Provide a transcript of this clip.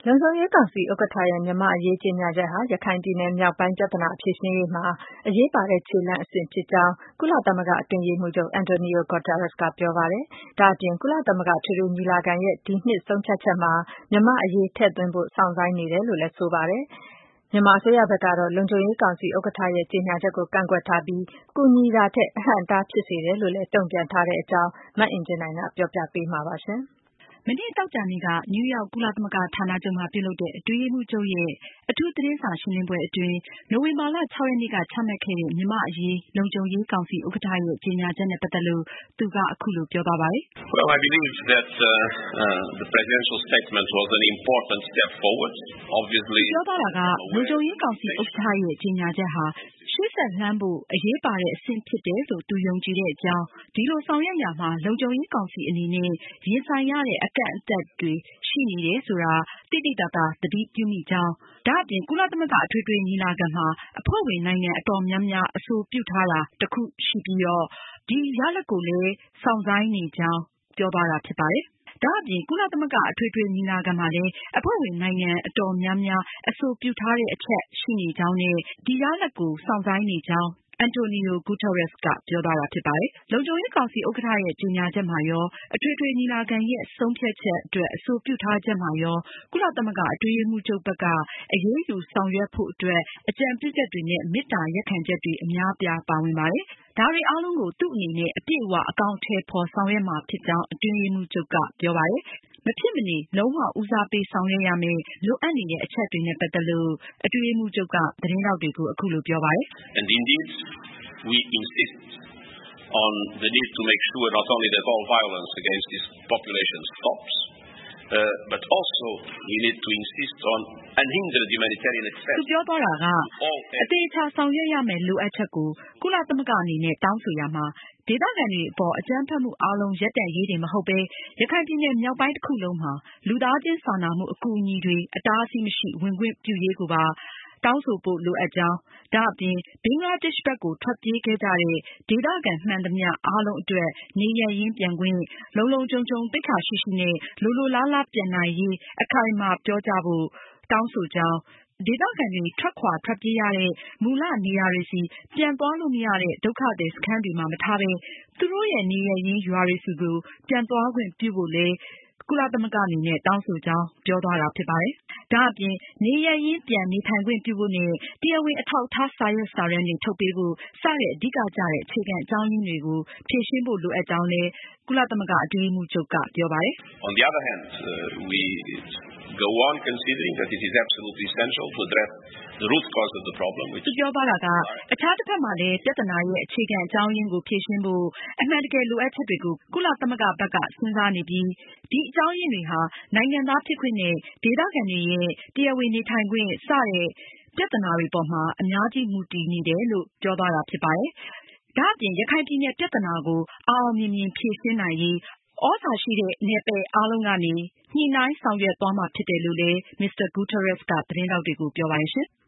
လုံခြုံရေးကောင်စီဥက္ကဋ္ဌရဲ့မြန်မာ့အရေးကြေညာချက်ဟာရခိုင်ပြည်နယ်မြောက်ပိုင်းပြဿနာဖြေရှင်းရေးမှာအရေးပါတဲ့ခြေလှမ်းအဆင့်ဖြစ်ကြောင်းကုလသမဂ္ဂအတွင်းရေးမှူးချုပ် Antonio Guterres ကပြောပါတယ်။ဒါ့အပြင်ကုလသမဂ္ဂအထွေထွေညီလာခံရဲ့ဒီနှစ်ဆုံးဖြတ်ချက်မှာမြန်မာ့အရေးထည့်သွင်းဖို့စောင့်ဆိုင်းနေတယ်လို့လည်းဆိုပါတယ်။မြန်မာအစိုးရဘက်ကတော့လုံခြုံရေးကောင်စီဥက္ကဋ္ဌရဲ့ကြေညာချက်ကိုကန့်ကွက်ထားပြီးကူညီတာထက်အဟန့်အတားဖြစ်စေတယ်လို့လည်းတုံ့ပြန်ထားတဲ့အကြောင်းမအင်ကြင်းနိုင်ကပြောပြပေးမှာပါရှင်။မနေ့သောကြာနေ့ကနယူးယောက်ကုလသမဂ္ဂဌာနချုပ်မှာပြုလုပ်တဲ့အတွင်းရေးမှူးချုပ်ရဲ့အထူးသတင်းစာရှင်းလင်းပွဲအတွင်းနိုဝင်ဘာလ 6 ရက်နေ့ကချမှတ်ခဲ့တဲ့မြန်မာ့အရေးလုံခြုံရေးကောင်စီဥက္ကဋ္ဌရဲ့ကြေညာချက်နဲ့ပတ်သက်လို့သူကအခုလိုပြောသွားပါတယ်။ Well, I believe that the presidential statement was an important step forward. Obviously, ပြောသွားတာကလုံခြုံရေးကောင်စီဥက္ကဋ္ဌရဲ့ကြေညာချက်ဟာရှေ့ဆက်လှမ်းဖို့အရေးပါတဲ့အဆင့်ဖြစ်တယ်လို့သူယုံကြည်တဲ့အကြောင်းဒီလိုဆောင်ရွက်ရာမှာလုံခြုံရေးကောင်စီအနေနဲ့ရင်ဆိုင်ရတဲ့အကန့်အသတ်တွေရှိနေတယ်ဆိုတာသိသိသာသာသတိပြုမိကြောင်းဒါအပြင်ကုလသမဂ္ဂအထွေထွေညီလာခံမှာအဖွဲ့ဝင်နိုင်ငံအတော်များများအဆိုပြုထားတာတစ်ခုရှိပြီးတော့ဒီရလဒ်ကိုလည်းစောင့်ဆိုင်းနေကြောင်းပြောသွားတာဖြစ်ပါတယ်။ဒါအပြင်ကုလသမဂ္ဂအထွေထွေညီလာခံမှာလည်းအဖွဲ့ဝင်နိုင်ငံအတော်များများအဆိုပြုထားတဲ့အချက်ရှိနေကြောင်းနဲ့ဒီရလဒ်ကိုစောင့်ဆိုင်းနေကြောင်းAntonio Guterres ကပြောသွားတာဖြစ်ပါတယ်။လုံခြုံရေးကောင်စီဥက္ကဋ္ဌရဲ့ကြေညာချက်မှာရောအထွေထွေညီလာခံရဲ့ဆုံးဖြတ်ချက်အတွက်အဆိုပြုထားချက်မှာရောကုလသမဂ္ဂအတွင်းရေးမှူးချုပ်ဘက်ကအရေးယူဆောင်ရွက်ဖို့အတွက်အကြံပြုချက်တွေနဲ့မေတ္တာရပ်ခံချက်တွေအများအပြားပါဝင်ပါတယ်။ဒါတွေအားလုံးကိုသူ့အနေနဲ့အပြည့်အဝအကောင်အထည်ဖော်ဆောင်ရွက်မှာဖြစ်ကြောင်းအတွင်းရေးမှူးချုပ်ကပြောပါတယ်။မဖြစ်မနေလုံးဝဦးစားပေးဆောင်ရွက်ရမယ့်လိုအပ်နေတဲ့အချက်တွေနဲ့ပတ်သက်လို့အတွင်းရေးမှူးချုပ်ကသတင်းထောက်တွေကိုအခုလိုပြောပါတယ်။ And indeed, we insist on the need to make sure not only that all violence against this population stops, but also we need to insist on unhindered humanitarian access. သူပြောသွားတာကအသေးချာဆောင်ရွက်ရမယ်လိုအပ်ချက်ကိုကုလသမဂ္ဂအနေနဲ့တောင်းဆိုရမှာဒေသခံတွေအပေါ်အကြမ်းဖက်မှုအားလုံးရပ်တန့်ရေးတွေမဟုတ်ဘဲရခိုင်ပြည်နယ်မြောက်ပိုင်းတစ်ခုလုံးမှာလူသားချင်းစာနာမှုအကူအညီတွေအတားအဆီးမရှိဝင်ခွင့်ပြုရေးကိုပါတောင်းဆိုဖို့လိုအပ်ကြောင်းဒါအပြင်ဘင်္ဂလားဒေ့ရှ်ဘက်ကိုထွက်ပြေးခဲ့ကြတဲ့ဒေသခံမှန်သမျှအားလုံးအတွက်နေရပ်ရင်းပြန်ခွင့်လုံလုံခြုံခြုံသိက္ခာရှိရှိနဲ့လိုလိုလားလားပြန်နိုင်ရေးအခိုင်အမာပြောကြဖို့တောင်းဆိုကြောင်းဒေသခံတွေထွက်ပြေးရတဲ့မူလနေရာတွေဆီပြန်သွားလို့မရတဲ့ဒုက္ခသည်စခန်းတွေမှာမထားဘဲသူတို့ရဲ့နေရပ်ရင်းရွာတွေဆီကိုပြန်သွားခွင့်ပြုဖို့လည်းကုလသမဂ္ဂအနေနဲ့တောင်းဆိုကြောင်းပြောသွားတာဖြစ်ပါတယ်။ဒါအပြင်နေရပ်ရင်းပြန်နေထိုင်ခွင့်ပြုဖို့နဲ့တရားဝင်အထောက်အထားစာရွက်စာတမ်းတွေထုတ်ပေးဖို့စတဲ့အဓိကကျတဲ့အခြေခံအကြောင်းရင်းတွေကိုဖြေရှင်းဖို့လိုအပ်ကြောင်းလည်းကုလသမဂ္ဂအတွင်းရေးမှူးချုပ်ကပြောပါတယ်။ On the other hand, we go on considering that it is absolutely essential to address the root cause of the problem. သူပြောသွားတာကအခြားတစ်ဖက်မှာလည်းပြဿနာရဲ့အခြေခံအကြောင်းရင်းကိုဖြေရှင်းဖို့အမှန်တကယ်လိုအပ်ချက်တွေကိုကုလသမဂ္ဂဘက်ကစဉ်းစားနေပြီးဒီအကြောင်းရင်းတွေဟာနိုင်ငံသားဖြစ်ခွင့်နဲ့ဒေသခံတွေရဲ့တရားဝင်နေထိုင်ခွင့်စတဲ့ပြဿနာတွေပေါ်မှာအများကြီးမူတည်နေတယ်လို့ပြောသွားတာဖြစ်ပါတယ်။ဒါအပြင်ရခိုင်ပြည်နယ်ပြဿနာကိုအောင်အောင်မြင်မြင်ဖြေရှင်းနိုင်ရေးသြဇာရှိတဲ့နယ်ပယ်အားလုံးကနေညှိနှိုင်းဆောင်ရွက်သွားမှာဖြစ်တယ်လို့လည်း Mr. Guterres ကသတင်းထောက်တွေကိုပြောပါတယ်ရှင်။